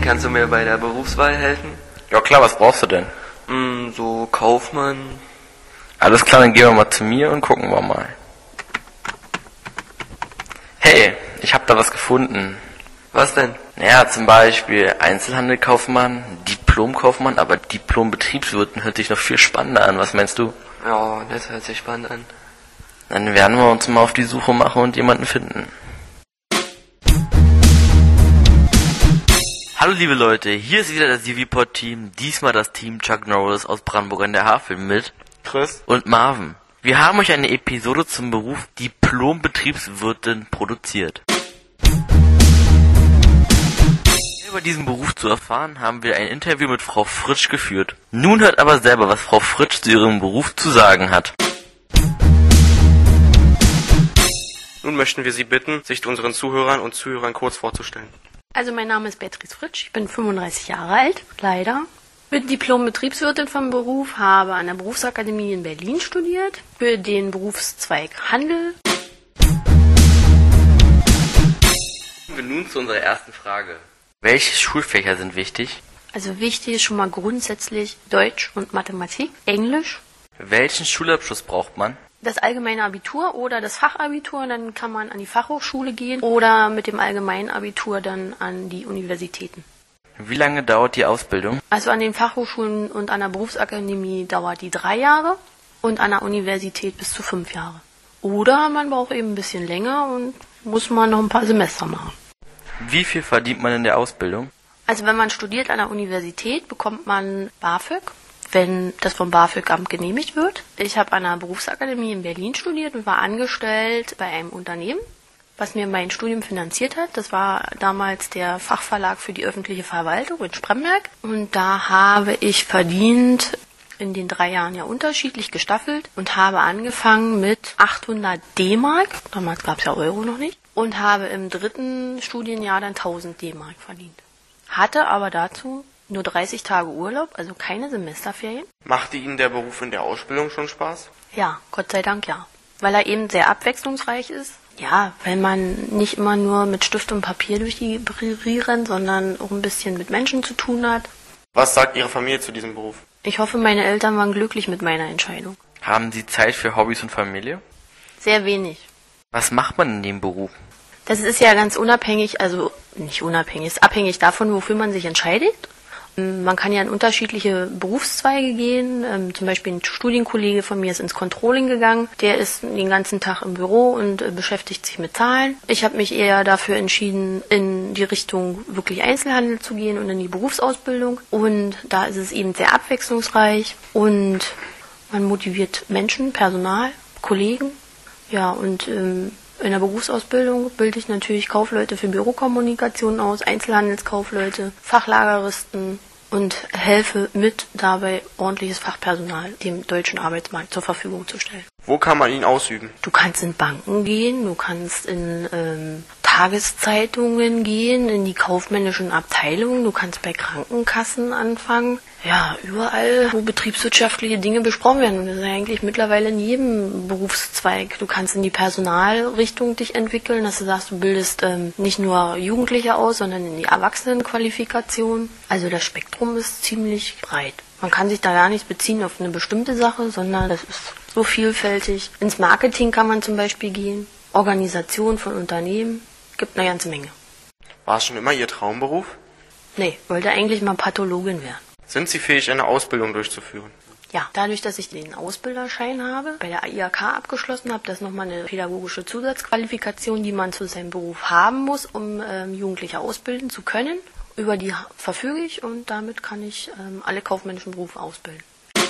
Hey, kannst du mir bei der Berufswahl helfen? Ja klar, was brauchst du denn? So Kaufmann. Alles klar, dann gehen wir mal zu mir und gucken wir mal. Hey, ich hab da was gefunden. Was denn? Naja, zum Beispiel Einzelhandelkaufmann, Diplomkaufmann, aber Diplom-Betriebswirten hört sich noch viel spannender an. Was meinst du? Ja, das hört sich spannend an. Dann werden wir uns mal auf die Suche machen und jemanden finden. Hallo liebe Leute, hier ist wieder das UVPod-Team, diesmal das Team Chuck Norris aus Brandenburg an der Havel mit Chris und Marvin. Wir haben euch eine Episode zum Beruf Diplom-Betriebswirtin produziert. Über diesen Beruf zu erfahren, haben wir ein Interview mit Frau Fritsch geführt. Nun hört aber selber, was Frau Fritsch zu ihrem Beruf zu sagen hat. Nun möchten wir Sie bitten, sich unseren Zuhörern und Zuhörern kurz vorzustellen. Also mein Name ist Beatrice Fritsch, ich bin 35 Jahre alt, leider. Bin Diplom-Betriebswirtin vom Beruf, habe an der Berufsakademie in Berlin studiert, für den Berufszweig Handel. Kommen wir nun zu unserer ersten Frage. Welche Schulfächer sind wichtig? Also wichtig ist schon mal grundsätzlich Deutsch und Mathematik, Englisch. Welchen Schulabschluss braucht man? Das allgemeine Abitur oder das Fachabitur, dann kann man an die Fachhochschule gehen oder mit dem allgemeinen Abitur dann an die Universitäten. Wie lange dauert die Ausbildung? Also an den Fachhochschulen und an der Berufsakademie dauert die 3 Jahre und an der Universität bis zu 5 Jahre. Oder man braucht eben ein bisschen länger und muss man noch ein paar Semester machen. Wie viel verdient man in der Ausbildung? Also wenn man studiert an der Universität, bekommt man BAföG, wenn das vom BAföG-Amt genehmigt wird. Ich habe an der Berufsakademie in Berlin studiert und war angestellt bei einem Unternehmen, was mir mein Studium finanziert hat. Das war damals der Fachverlag für die öffentliche Verwaltung in Spremberg. Und da habe ich verdient, in den 3 Jahren ja unterschiedlich gestaffelt, und habe angefangen mit 800 D-Mark, damals gab es ja Euro noch nicht, und habe im 3. Studienjahr dann 1000 D-Mark verdient. Hatte aber dazu nur 30 Tage Urlaub, also keine Semesterferien. Machte Ihnen der Beruf in der Ausbildung schon Spaß? Ja, Gott sei Dank ja. Weil er eben sehr abwechslungsreich ist. Ja, weil man nicht immer nur mit Stift und Papier durch die Prärie rennt, sondern auch ein bisschen mit Menschen zu tun hat. Was sagt Ihre Familie zu diesem Beruf? Ich hoffe, meine Eltern waren glücklich mit meiner Entscheidung. Haben Sie Zeit für Hobbys und Familie? Sehr wenig. Was macht man in dem Beruf? Das ist ja ganz unabhängig, also nicht unabhängig, ist abhängig davon, wofür man sich entscheidet. Man kann ja in unterschiedliche Berufszweige gehen. Zum Beispiel ein Studienkollege von mir ist ins Controlling gegangen. Der ist den ganzen Tag im Büro und beschäftigt sich mit Zahlen. Ich habe mich eher dafür entschieden, in die Richtung wirklich Einzelhandel zu gehen und in die Berufsausbildung. Und da ist es eben sehr abwechslungsreich und man motiviert Menschen, Personal, Kollegen. Ja, und in der Berufsausbildung bilde ich natürlich Kaufleute für Bürokommunikation aus, Einzelhandelskaufleute, Fachlageristen und helfe mit dabei, ordentliches Fachpersonal dem deutschen Arbeitsmarkt zur Verfügung zu stellen. Wo kann man ihn ausüben? Du kannst in Banken gehen, du kannst in Tageszeitungen gehen, in die kaufmännischen Abteilungen, du kannst bei Krankenkassen anfangen. Ja, überall, wo betriebswirtschaftliche Dinge besprochen werden. Und das ist eigentlich mittlerweile in jedem Berufszweig. Du kannst in die Personalrichtung dich entwickeln, dass du sagst, du bildest nicht nur Jugendliche aus, sondern in die Erwachsenenqualifikation. Also das Spektrum ist ziemlich breit. Man kann sich da gar nicht beziehen auf eine bestimmte Sache, sondern das ist so vielfältig. Ins Marketing kann man zum Beispiel gehen, Organisation von Unternehmen, gibt eine ganze Menge. War es schon immer Ihr Traumberuf? Nee, wollte eigentlich mal Pathologin werden. Sind Sie fähig, eine Ausbildung durchzuführen? Ja, dadurch, dass ich den Ausbilderschein habe, bei der IHK abgeschlossen habe, das ist nochmal eine pädagogische Zusatzqualifikation, die man zu seinem Beruf haben muss, um Jugendliche ausbilden zu können. Über die verfüge ich und damit kann ich alle kaufmännischen Berufe ausbilden.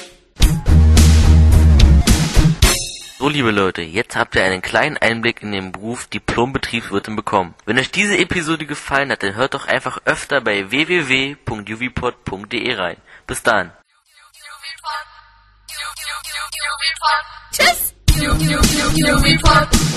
So liebe Leute, jetzt habt ihr einen kleinen Einblick in den Beruf Diplom-Betriebswirtin bekommen. Wenn euch diese Episode gefallen hat, dann hört doch einfach öfter bei www.uvpod.de rein. Bis dann. Tschüss!